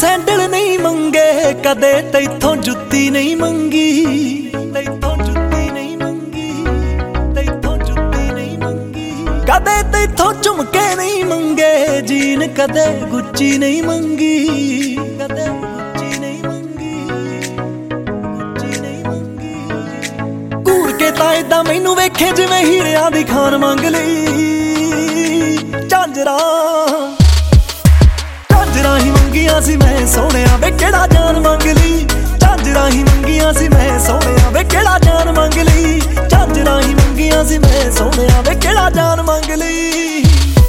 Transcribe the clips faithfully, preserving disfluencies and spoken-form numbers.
Sandal नहीं मंगे, कदे तैथों जुत्ती नहीं मंगी, तैथों जुत्ती नहीं मंगी, तैथों जुत्ती नहीं मंगी। कदे तैथों झुमके नहीं मंगे, जीन कदे गुच्ची नहीं मंगी, कदे गुच्ची नहीं मंगी, गुच्ची नहीं मंगी। घूर के तां इदां मैनू वेखे जिवें हीरियां दी खान मंग लई। झांजरा झांजरा ही मंगिया सी मैं सोहणिया वे केड़ा जान मंग लई। झांजरा ही मंगिया सी मैं सोहणिया वे केड़ा जान मंग लई। झांजरा ही मंगिया सी मैं सोहणिया वे केड़ा जान मंग लई।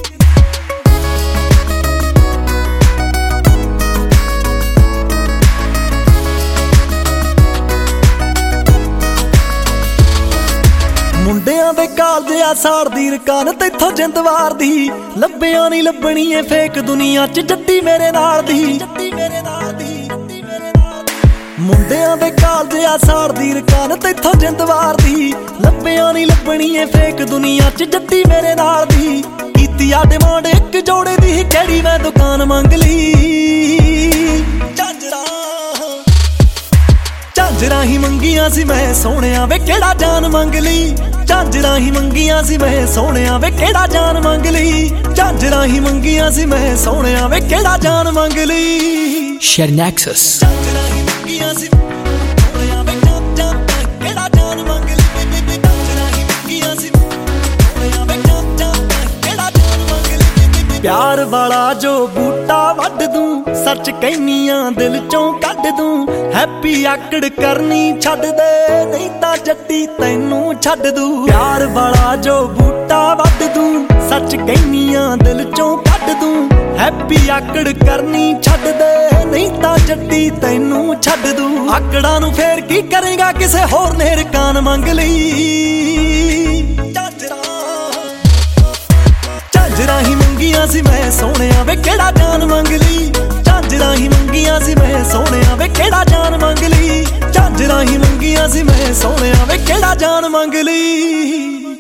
मुंडियां दे कालजे आ साड़दी रकान तैथों जिंद वारदी। लब्बियां नहीं लब्बनी ए फेक दुनिया च जट्टी मेरे नाल दी, जट्टी मेरे नाल दी, जट्टी मेरे नाल दी। मुंडियां दे कालजे आ साड़दी रकान तैथों जिंद वारदी। लब्बियां नहीं लब्बनी ए फेक दुनिया च जट्टी मेरे नाल दी। कीती आ डिमांड इक जोड़े दी केड़ी मैं दुकान मंग लई। झांजरा झांजरा ही मंगिया सी मैं सोहणिया वे केड़ा जान मंग लई। झांजरा ही मंगिया सी मैं सोहणिया वे केड़ा जान मंग लई। झांजरा ही मंगिया सी मैं सोहणिया वे केड़ा जान मंग लई। शेयर नेक्सस झांजरा ही मंगिया सी सोहणिया वे केड़ा जान मंग लई। झांजरा ही मंगिया सी सोहणिया वे केड़ा जान मंग लई। प्यार वाला जो बूटा वड दूं, सच कहनिया दिल चों कढ दूं। हैप्पी आकड़ करनी छड्ड दे, नहीं तां जट्टी तैनू छड्ड दूं। प्यार वाला जो बूटा वड दूं, सच कहनिया दिल चों कढ दूं। हैप्पी आकड़ करनी छड्ड दे, नहीं तां जट्टी तैनू छड्ड दूं। आकड़ां नूं फेर की करेगा, किसे होर ने रकान मंग लई। झांजरा ही मंगिया सी मैं सोहणिया वे केड़ा जान मंग लई। झांजरा ही मंगिया सी मैं सोहणिया वे केड़ा जान मंग लई। झांजरा ही मंगिया सी मैं सोहणिया वे केड़ा जान मंग लई।